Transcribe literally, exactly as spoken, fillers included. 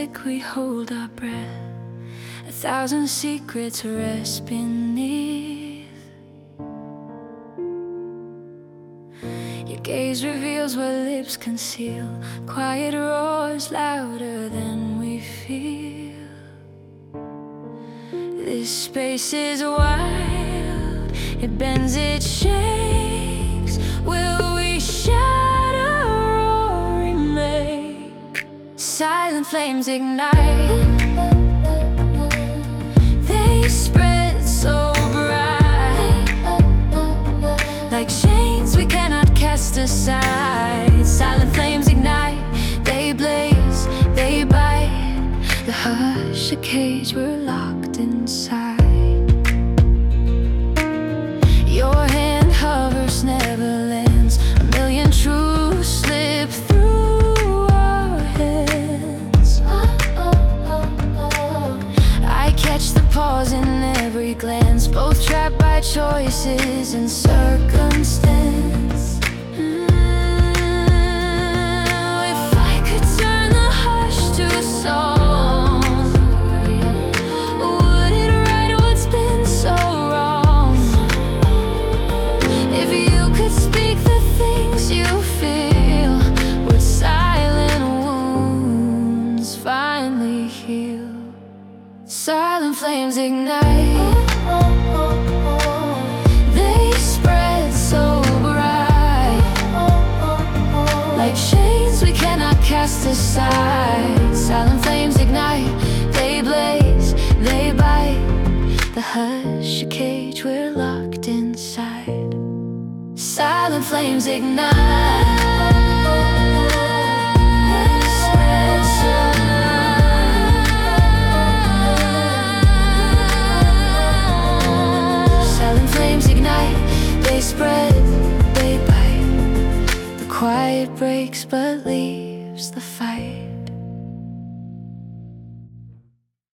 sick, we hold our breath. A thousand secrets rest beneath. Your gaze reveals what lips conceal. Quiet roars louder than we feel. This space is wild, it bends, it shakes. Will we shout or remake? Silent flames ignite. They spread so bright, like chains we cannot cast aside. Silent flames ignite, they blaze, they bite. The hush, a cage, we're locked inside. Your hand hovers, never lands. A million truths slip through our hands. I catch the pause in every glance, both trapped by choices and circumstance. Mm, if I could turn the hush to a song, would it right what's been so wrong? If you could speak the things you feel, would silent wounds finally heal? Silent flames ignite. They spread so bright, like chains we cannot cast aside. Silent flames ignite, they blaze, they bite. The hush, a cage, we're locked inside. Silent flames ignite. They spread, they bite. The quiet breaks but leaves the fight.